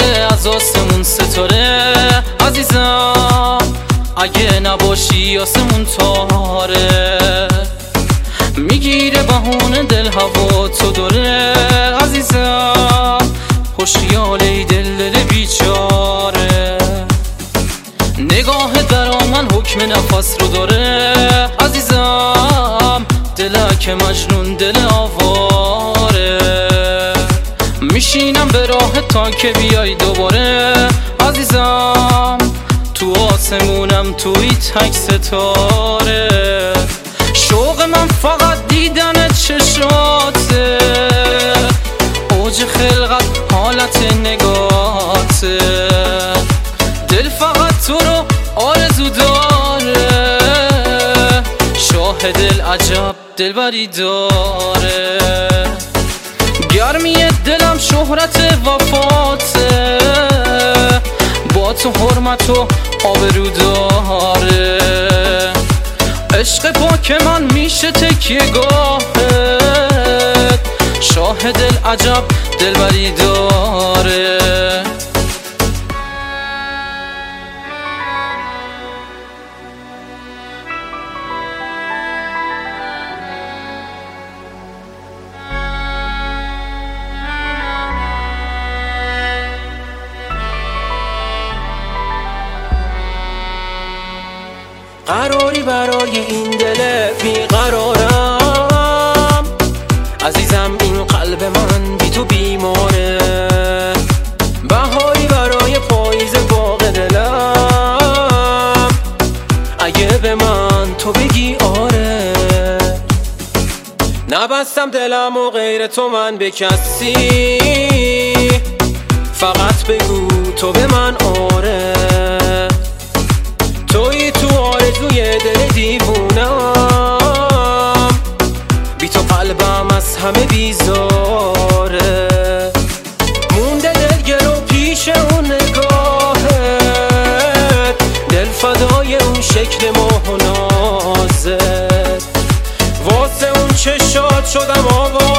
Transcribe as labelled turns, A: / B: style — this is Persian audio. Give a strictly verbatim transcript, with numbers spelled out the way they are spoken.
A: باره از آسمون ستاره عزیزم، اگه نباشی آسمون تاره. میگیره بهونه دل هوا تو داره عزیزم، خوشیاله دل دل بیچاره. نگاهت برا من حکم نفس رو داره عزیزم، دلک مجنون دل آواره. میشینم به راه تا که بیای دوباره عزیزم، تو آسمونم توی تک ستاره. شوق من فقط دیدن چشاته، اوج خلقت حالت نگاته. دل فقط تو رو آرزو داره، شاه دل عجب دلبری داره. گرمی دلم شهرت وفاته، با تو حرمت و آبرو داره. عشق پاک من میشه تکیه گاهت، شاه دل عجب دلبری داره.
B: قراری برای این دل بیقرارم عزیزم، این قلب من بی تو بیماره. بهاری برای پاییز باغ دلم، اگه به من تو بگی آره. نبستم دلم و غیر تو من به کسی، فقط بگو تو به من آره. توی تو آرزوی دل دیوونم، بی تو قلبم از همه بیزاره. مونده دلگرو پیش اون نگاهت، دل فدای اون شکل ماه و نازت. واسه اون چشات شدم آوا